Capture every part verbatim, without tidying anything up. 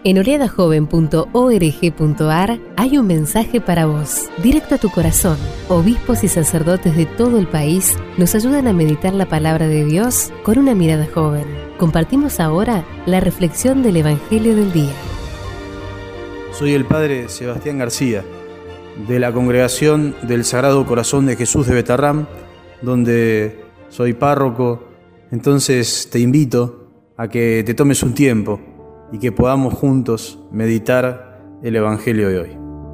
En oleada joven punto org punto ar hay un mensaje para vos, directo a tu corazón. Obispos y sacerdotes de todo el país nos ayudan a meditar la palabra de Dios con una mirada joven. Compartimos ahora la reflexión del Evangelio del día. Soy el Padre Sebastián García, de la Congregación del Sagrado Corazón de Jesús de Betarrán, donde soy párroco. Entonces te invito a que te tomes un tiempo y que podamos juntos meditar el Evangelio de hoy.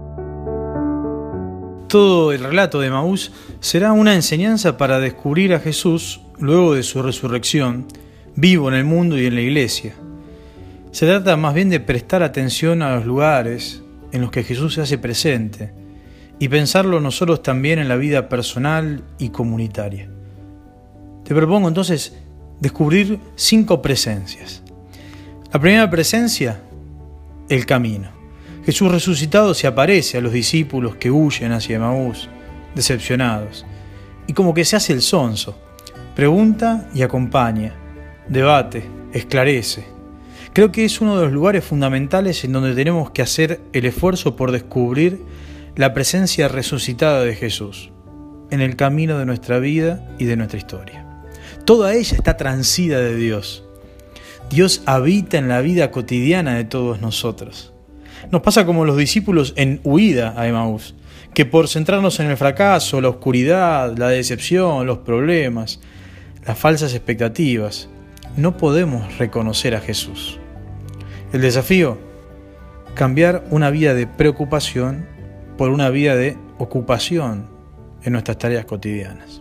Todo el relato de Emaús será una enseñanza para descubrir a Jesús luego de su resurrección, vivo en el mundo y en la iglesia. Se trata más bien de prestar atención a los lugares en los que Jesús se hace presente y pensarlo nosotros también en la vida personal y comunitaria. Te propongo entonces descubrir cinco presencias. La primera presencia, el camino. Jesús resucitado se aparece a los discípulos que huyen hacia Emaús, decepcionados, y como que se hace el sonso. Pregunta y acompaña, debate, esclarece. Creo que es uno de los lugares fundamentales en donde tenemos que hacer el esfuerzo por descubrir la presencia resucitada de Jesús en el camino de nuestra vida y de nuestra historia. Toda ella está transida de Dios. Dios habita en la vida cotidiana de todos nosotros. Nos pasa como los discípulos en huida a Emaús, que por centrarnos en el fracaso, la oscuridad, la decepción, los problemas, las falsas expectativas, no podemos reconocer a Jesús. El desafío, cambiar una vida de preocupación por una vida de ocupación en nuestras tareas cotidianas.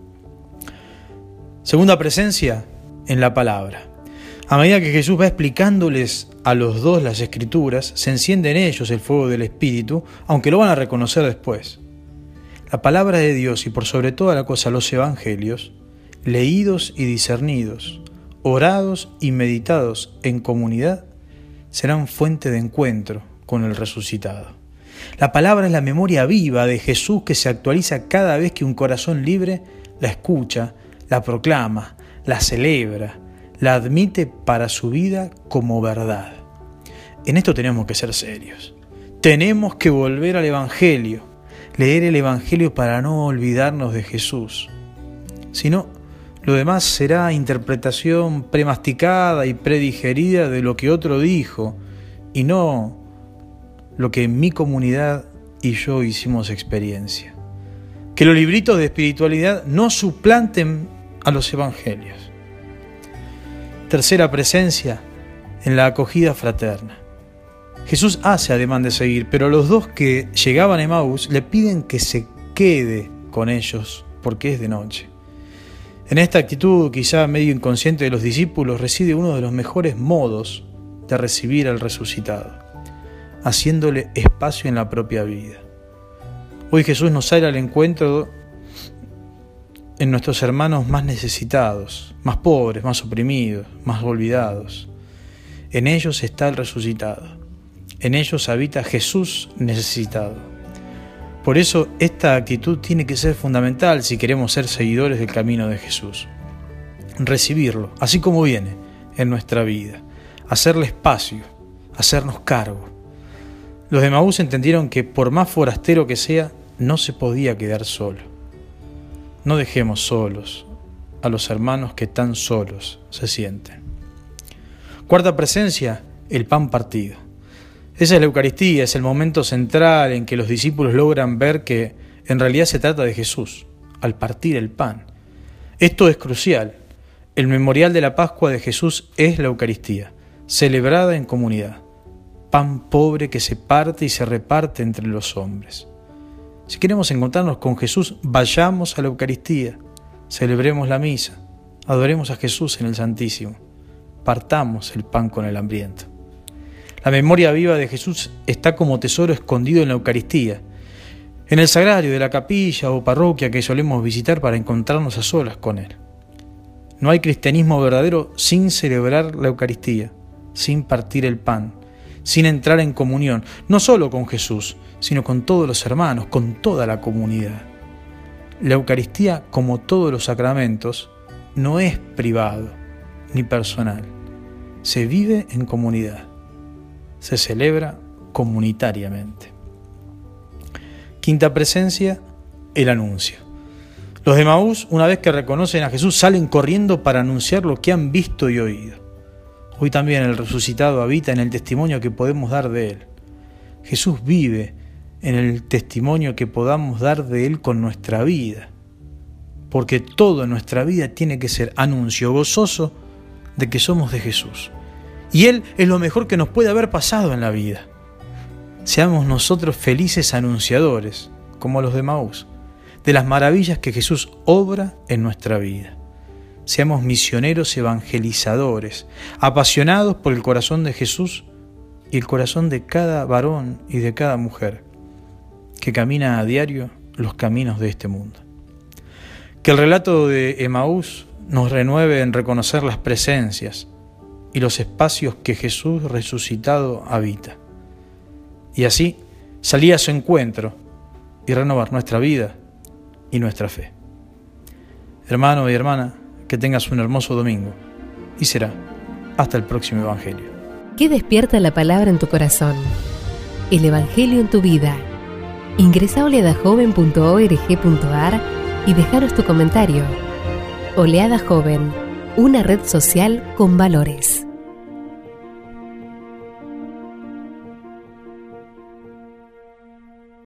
Segunda presencia, en la palabra. A medida que Jesús va explicándoles a los dos las Escrituras, se enciende en ellos el fuego del Espíritu, aunque lo van a reconocer después. La palabra de Dios y por sobre toda la cosa los Evangelios, leídos y discernidos, orados y meditados en comunidad, serán fuente de encuentro con el resucitado. La palabra es la memoria viva de Jesús que se actualiza cada vez que un corazón libre la escucha, la proclama, la celebra, la admite para su vida como verdad. En esto tenemos que ser serios. Tenemos que volver al Evangelio, leer el Evangelio para no olvidarnos de Jesús. Si no, lo demás será interpretación premasticada y predigerida de lo que otro dijo, y no lo que mi comunidad y yo hicimos experiencia. Que los libritos de espiritualidad no suplanten a los evangelios. Tercera presencia, en la acogida fraterna. Jesús hace ademán de seguir, pero los dos que llegaban a Emaús le piden que se quede con ellos porque es de noche. En esta actitud, quizá medio inconsciente de los discípulos, reside uno de los mejores modos de recibir al resucitado, haciéndole espacio en la propia vida. Hoy Jesús nos sale al encuentro en nuestros hermanos más necesitados, más pobres, más oprimidos, más olvidados. En ellos está el resucitado. En ellos habita Jesús necesitado. Por eso esta actitud tiene que ser fundamental si queremos ser seguidores del camino de Jesús. Recibirlo, así como viene, en nuestra vida. Hacerle espacio, hacernos cargo. Los de Emaús entendieron que por más forastero que sea, no se podía quedar solo. No dejemos solos a los hermanos que tan solos se sienten. Cuarta presencia, el pan partido. Esa es la Eucaristía, es el momento central en que los discípulos logran ver que en realidad se trata de Jesús, al partir el pan. Esto es crucial. El memorial de la Pascua de Jesús es la Eucaristía, celebrada en comunidad. Pan pobre que se parte y se reparte entre los hombres. Si queremos encontrarnos con Jesús, vayamos a la Eucaristía, celebremos la misa, adoremos a Jesús en el Santísimo, partamos el pan con el hambriento. La memoria viva de Jesús está como tesoro escondido en la Eucaristía, en el sagrario de la capilla o parroquia que solemos visitar para encontrarnos a solas con Él. No hay cristianismo verdadero sin celebrar la Eucaristía, sin partir el pan, sin entrar en comunión, no solo con Jesús, sino con todos los hermanos, con toda la comunidad. La Eucaristía, como todos los sacramentos, no es privado ni personal. Se vive en comunidad. se celebra comunitariamente. Quinta presencia, el anuncio. Los de Emaús, una vez que reconocen a Jesús, salen corriendo para anunciar lo que han visto y oído. Hoy también el resucitado habita en el testimonio que podemos dar de Él. Jesús vive en el testimonio que podamos dar de Él con nuestra vida. Porque todo en nuestra vida tiene que ser anuncio gozoso de que somos de Jesús. Y Él es lo mejor que nos puede haber pasado en la vida. Seamos nosotros felices anunciadores, como los de Emaús, de las maravillas que Jesús obra en nuestra vida. Seamos misioneros evangelizadores, apasionados por el corazón de Jesús y el corazón de cada varón y de cada mujer que camina a diario los caminos de este mundo. Que el relato de Emaús nos renueve en reconocer las presencias y los espacios que Jesús resucitado habita. Y así salir a su encuentro y renovar nuestra vida y nuestra fe. Hermano y hermana, que tengas un hermoso domingo y será hasta el próximo Evangelio. ¿Qué despierta la palabra en tu corazón? El Evangelio en tu vida. Ingresa a oleada joven punto org punto ar y dejaros tu comentario. Oleada Joven, una red social con valores.